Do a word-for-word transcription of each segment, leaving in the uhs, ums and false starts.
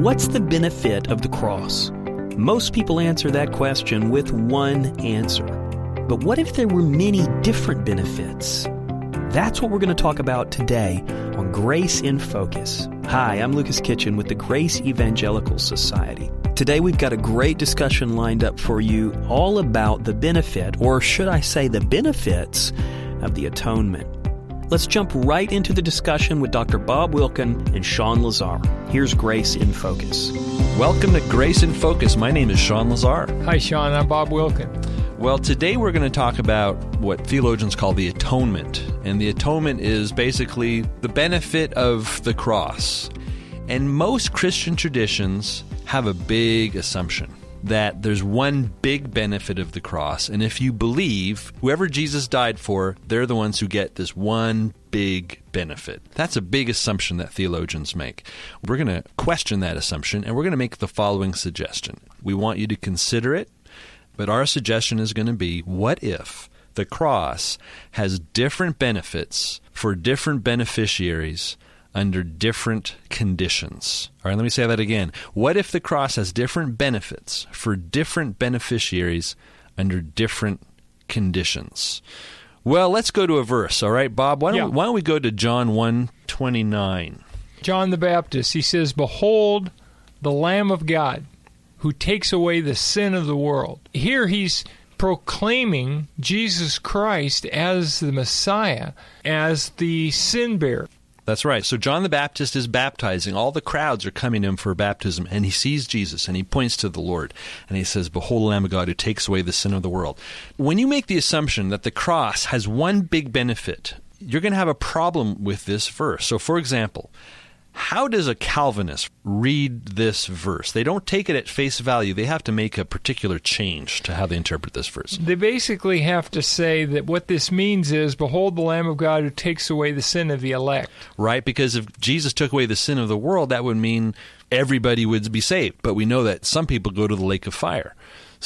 What's the benefit of the cross? Most people answer that question with one answer. But what if there were many different benefits? That's what we're going to talk about today on Grace in Focus. Hi, I'm Lucas Kitchen with the Grace Evangelical Society. Today we've got a great discussion lined up for you all about the benefit, or should I say the benefits, of the atonement. Let's jump right into the discussion with Doctor Bob Wilkin and Sean Lazar. Here's Grace in Focus. Welcome to Grace in Focus. My name is Sean Lazar. Hi, Sean. I'm Bob Wilkin. Well, today we're going to talk about what theologians call the atonement. And the atonement is basically the benefit of the cross. And most Christian traditions have a big assumption that there's one big benefit of the cross. And if you believe whoever Jesus died for, they're the ones who get this one big benefit. That's a big assumption that theologians make. We're going to question that assumption, and we're going to make the following suggestion. We want you to consider it, but our suggestion is going to be, what if the cross has different benefits for different beneficiaries under different conditions? All right, let me say that again. What if the cross has different benefits for different beneficiaries under different conditions? Well, let's go to a verse, all right, Bob? Why don't, Yeah. we, why don't we go to John one twenty-nine? John the Baptist, he says, "Behold, the Lamb of God, who takes away the sin of the world." Here he's proclaiming Jesus Christ as the Messiah, as the sin bearer. That's right. So John the Baptist is baptizing. All the crowds are coming to him for baptism, and he sees Jesus, and he points to the Lord, and he says, "Behold the Lamb of God who takes away the sin of the world." When you make the assumption that the cross has one big benefit, you're going to have a problem with this verse. So, for example, how does a Calvinist read this verse? They don't take it at face value. They have to make a particular change to how they interpret this verse. They basically have to say that what this means is, behold the Lamb of God who takes away the sin of the elect. Right? Because if Jesus took away the sin of the world, that would mean everybody would be saved. But we know that some people go to the lake of fire.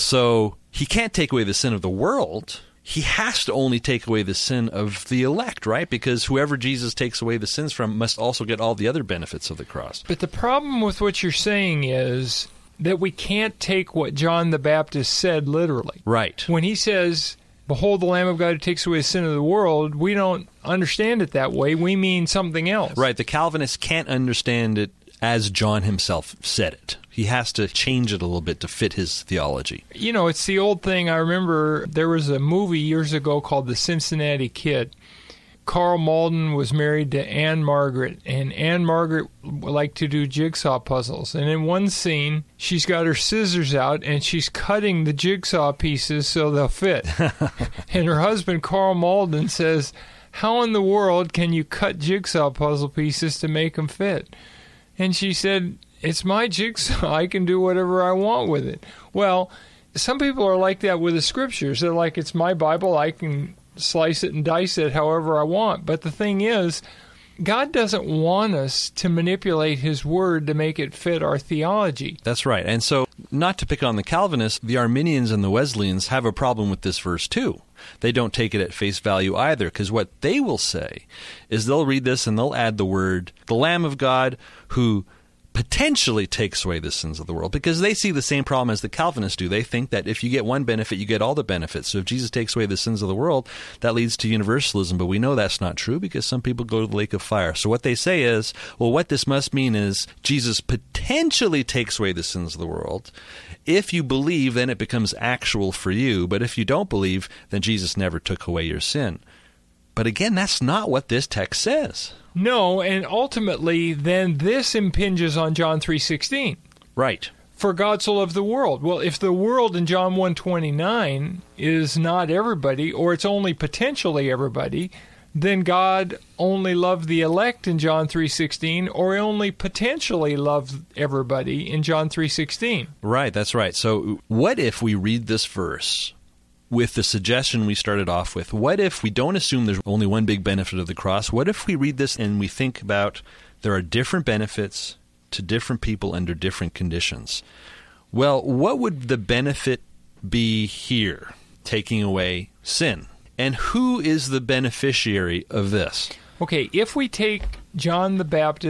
So he can't take away the sin of the world. He has to only take away the sin of the elect, right? Because whoever Jesus takes away the sins from must also get all the other benefits of the cross. But the problem with what you're saying is that we can't take what John the Baptist said literally. Right. When he says, "Behold the Lamb of God who takes away the sin of the world," we don't understand it that way. We mean something else. Right. The Calvinists can't understand it as John himself said it. He has to change it a little bit to fit his theology. You know, it's the old thing. I remember there was a movie years ago called The Cincinnati Kid. Carl Malden was married to Anne Margaret, and Anne Margaret liked to do jigsaw puzzles. And in one scene, she's got her scissors out, and she's cutting the jigsaw pieces so they'll fit. And her husband, Carl Malden, says, "How in the world can you cut jigsaw puzzle pieces to make them fit?" And she said, "It's my jigsaw. I can do whatever I want with it." Well, some people are like that with the Scriptures. They're like, "It's my Bible. I can slice it and dice it however I want." But the thing is, God doesn't want us to manipulate His Word to make it fit our theology. That's right. And so, not to pick on the Calvinists, the Arminians and the Wesleyans have a problem with this verse too. They don't take it at face value either, because what they will say is they'll read this and they'll add the word, "the Lamb of God who potentially takes away the sins of the world," because they see the same problem as the Calvinists do. They think that if you get one benefit, you get all the benefits. So if Jesus takes away the sins of the world, that leads to universalism. But we know that's not true because some people go to the lake of fire. So what they say is, well, what this must mean is Jesus potentially takes away the sins of the world. If you believe, then it becomes actual for you. But if you don't believe, then Jesus never took away your sin. But again, that's not what this text says. No, and ultimately, then this impinges on John three sixteen. Right. For God so loved the world. Well, if the world in John one twenty-nine is not everybody, or it's only potentially everybody, then God only loved the elect in John three sixteen, or He only potentially loved everybody in John three sixteen. Right, that's right. So what if we read this verse with the suggestion we started off with? What if we don't assume there's only one big benefit of the cross? What if we read this and we think about there are different benefits to different people under different conditions? Well, what would the benefit be here, taking away sin? And who is the beneficiary of this? Okay, if we take John the Baptist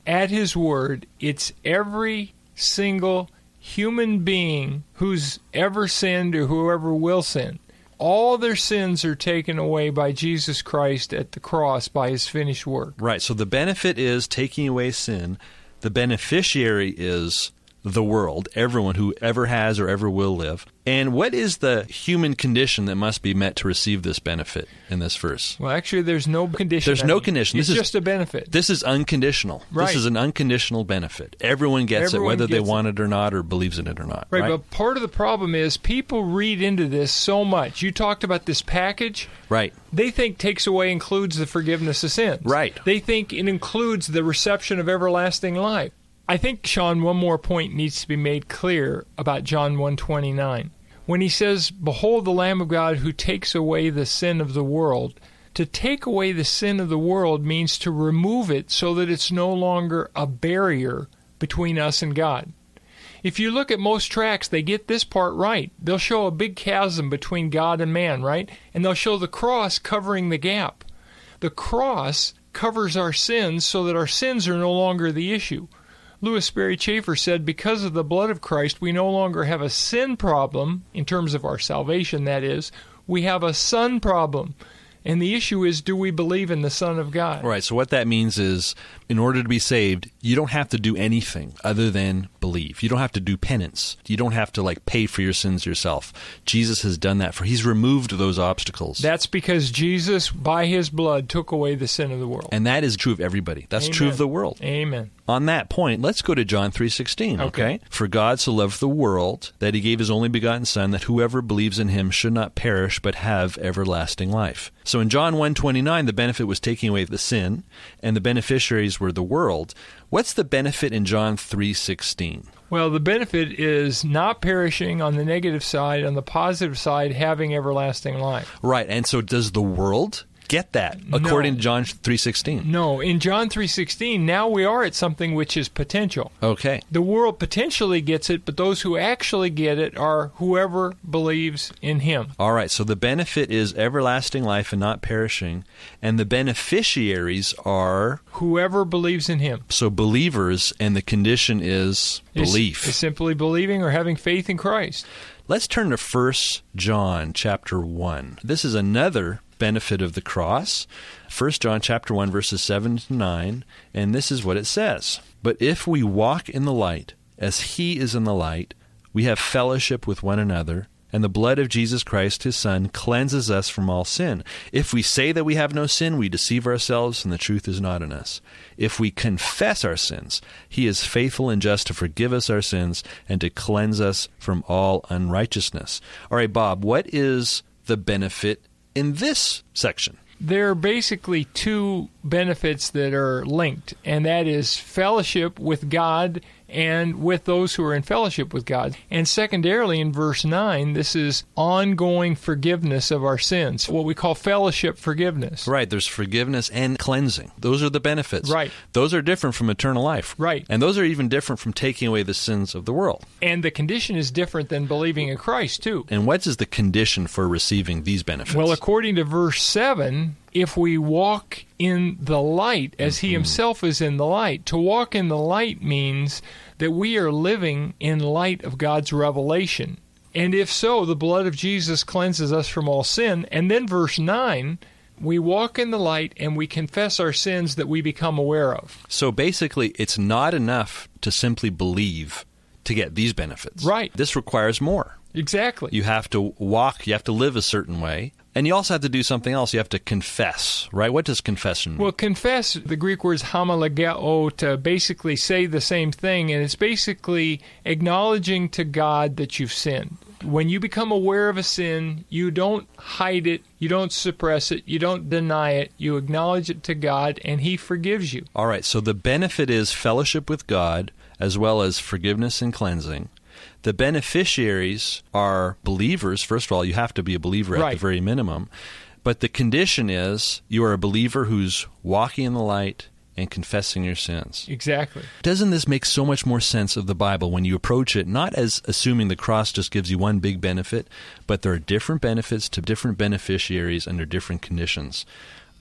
at his word, it's every single human being who's ever sinned or whoever will sin. All their sins are taken away by Jesus Christ at the cross by his finished work. Right. So the benefit is taking away sin. The beneficiary is the world, everyone who ever has or ever will live. And what is the human condition that must be met to receive this benefit in this verse? Well, actually, there's no condition. There's no condition. It's this just is, a benefit. This is unconditional. Right. This is an unconditional benefit. Everyone gets Everyone it, whether they gets want it. it or not, or believes in it or not. Right, Right, but part of the problem is people read into this so much. You talked about this package. Right. They think takes away includes the forgiveness of sins. Right. They think it includes the reception of everlasting life. I think, Sean, one more point needs to be made clear about John one twenty-nine. When he says, "Behold the Lamb of God who takes away the sin of the world," to take away the sin of the world means to remove it so that it's no longer a barrier between us and God. If you look at most tracts, they get this part right. They'll show a big chasm between God and man, right? And they'll show the cross covering the gap. The cross covers our sins so that our sins are no longer the issue. Louis Sperry Chafer said, because of the blood of Christ, we no longer have a sin problem, in terms of our salvation, that is. We have a son problem. And the issue is, do we believe in the Son of God? Right. So what that means is, in order to be saved, you don't have to do anything other than believe. You don't have to do penance. You don't have to like pay for your sins yourself. Jesus has done that for. He's removed those obstacles. That's because Jesus, by his blood, took away the sin of the world. And that is true of everybody. That's Amen. true of the world. Amen. On that point, let's go to John three sixteen, okay? Okay. For God so loved the world that he gave his only begotten Son, that whoever believes in him should not perish but have everlasting life. So in John one twenty-nine, the benefit was taking away the sin, and the beneficiaries were the world. What's the benefit in John three sixteen? Well, the benefit is not perishing on the negative side. On the positive side, having everlasting life. Right, and so does the world get that, according No. to John three sixteen? No, in John three sixteen, now we are at something which is potential. Okay. The world potentially gets it, but those who actually get it are whoever believes in him. All right, so the benefit is everlasting life and not perishing, and the beneficiaries are, Whoever believes in him. so believers, and the condition is Is- belief. Is simply believing or having faith in Christ. Let's turn to First John chapter one. This is another benefit of the cross. First John chapter one, verses seven to nine, and this is what it says. But if we walk in the light, as he is in the light, we have fellowship with one another, and the blood of Jesus Christ, his Son, cleanses us from all sin. If we say that we have no sin, we deceive ourselves, and the truth is not in us. If we confess our sins, he is faithful and just to forgive us our sins and to cleanse us from all unrighteousness. All right, Bob, what is the benefit in this section? There are basically two benefits that are linked, and that is fellowship with God and with those who are in fellowship with God. And secondarily, in verse nine, this is ongoing forgiveness of our sins, what we call fellowship forgiveness. Right, there's forgiveness and cleansing. Those are the benefits. Right. Those are different from eternal life. Right. And those are even different from taking away the sins of the world. And the condition is different than believing in Christ, too. And what is the condition for receiving these benefits? Well, according to verse seven, if we walk in the light as he himself is in the light. To walk in the light means that we are living in light of God's revelation. And if so, the blood of Jesus cleanses us from all sin. And then verse nine, we walk in the light and we confess our sins that we become aware of. So basically, it's not enough to simply believe to get these benefits. Right. This requires more. Exactly. You have to walk, you have to live a certain way, and you also have to do something else. You have to confess, right? What does confession mean? Well, confess, the Greek word is homologeo, to basically say the same thing, and it's basically acknowledging to God that you've sinned. When you become aware of a sin, you don't hide it, you don't suppress it, you don't deny it, you acknowledge it to God, and he forgives you. All right, so the benefit is fellowship with God, as well as forgiveness and cleansing. The beneficiaries are believers. First of all, you have to be a believer at Right. the very minimum. But the condition is you are a believer who's walking in the light and confessing your sins. Exactly. Doesn't this make so much more sense of the Bible when you approach it not as assuming the cross just gives you one big benefit, but there are different benefits to different beneficiaries under different conditions?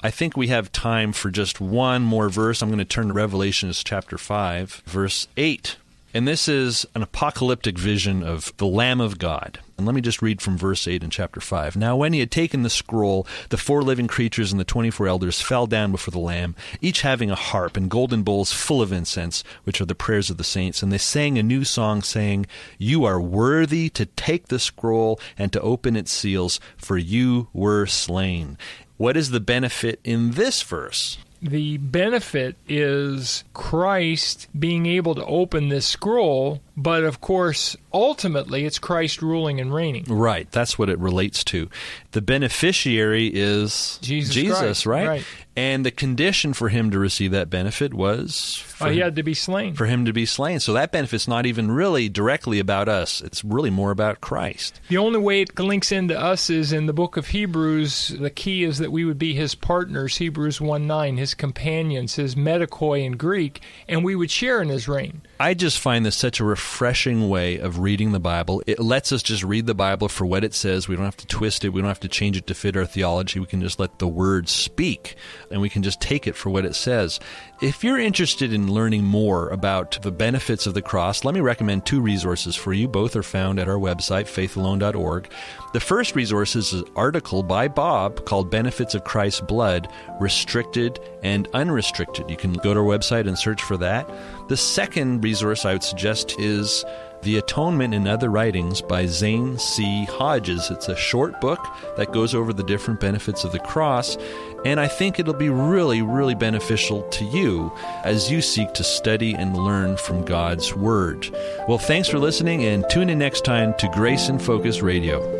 I think we have time for just one more verse. I'm going to turn to Revelation chapter five, verse eight. And this is an apocalyptic vision of the Lamb of God. And let me just read from verse eight in chapter five. Now when he had taken the scroll, the four living creatures and the twenty-four elders fell down before the Lamb, each having a harp and golden bowls full of incense, which are the prayers of the saints. And they sang a new song, saying, "You are worthy to take the scroll and to open its seals, for you were slain." What is the benefit in this verse? The benefit is Christ being able to open this scroll, but of course, ultimately, it's Christ ruling and reigning. Right, that's what it relates to. The beneficiary is Jesus, Jesus Christ. right? right? And the condition for him to receive that benefit was for, oh, he had to be slain. for him to be slain. So that benefit's not even really directly about us. It's really more about Christ. The only way it links into us is in the book of Hebrews. The key is that we would be his partners, Hebrews one nine, his companions, his medikoi in Greek, and we would share in his reign. I just find this such a refreshing way of reading the Bible. It lets us just read the Bible for what it says. We don't have to twist it. We don't have to change it to fit our theology. We can just let the Word speak, and we can just take it for what it says. If you're interested in learning more about the benefits of the cross, let me recommend two resources for you. Both are found at our website, faith alone dot org. The first resource is an article by Bob called Benefits of Christ's Blood, Restricted and Unrestricted. You can go to our website and search for that. The second resource I would suggest is The Atonement and Other Writings by Zane C. Hodges. It's a short book that goes over the different benefits of the cross, and I think it'll be really, really beneficial to you as you seek to study and learn from God's Word. Well, thanks for listening, and tune in next time to Grace in Focus Radio.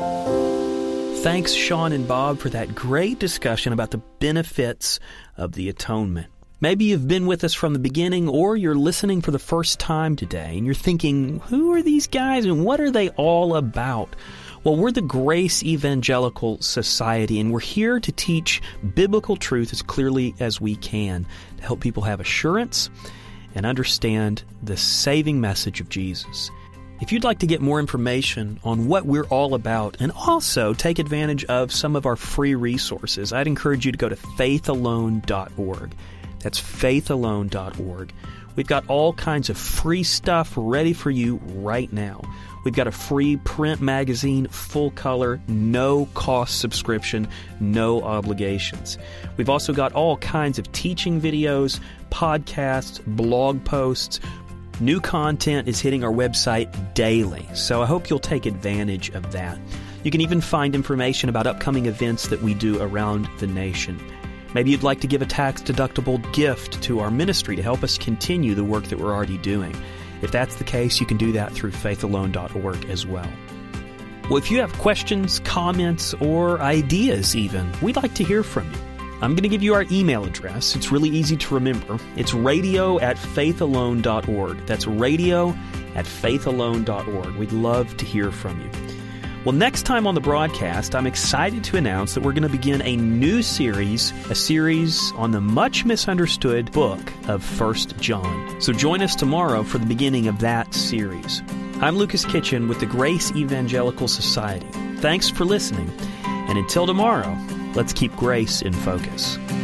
Thanks, Sean and Bob, for that great discussion about the benefits of the atonement. Maybe you've been with us from the beginning, or you're listening for the first time today, and you're thinking, who are these guys and what are they all about? Well, we're the Grace Evangelical Society, and we're here to teach biblical truth as clearly as we can, to help people have assurance and understand the saving message of Jesus. If you'd like to get more information on what we're all about and also take advantage of some of our free resources, I'd encourage you to go to faith alone dot org. That's faith alone dot org. We've got all kinds of free stuff ready for you right now. We've got a free print magazine, full color, no cost subscription, no obligations. We've also got all kinds of teaching videos, podcasts, blog posts. New content is hitting our website daily, so I hope you'll take advantage of that. You can even find information about upcoming events that we do around the nation. Maybe you'd like to give a tax-deductible gift to our ministry to help us continue the work that we're already doing. If that's the case, you can do that through faith alone dot org as well. Well, if you have questions, comments, or ideas even, we'd like to hear from you. I'm going to give you our email address. It's really easy to remember. It's radio at faith alone dot org. That's radio at faith alone dot org. We'd love to hear from you. Well, next time on the broadcast, I'm excited to announce that we're going to begin a new series, a series on the much misunderstood book of First John. So join us tomorrow for the beginning of that series. I'm Lucas Kitchen with the Grace Evangelical Society. Thanks for listening, and until tomorrow, let's keep grace in focus.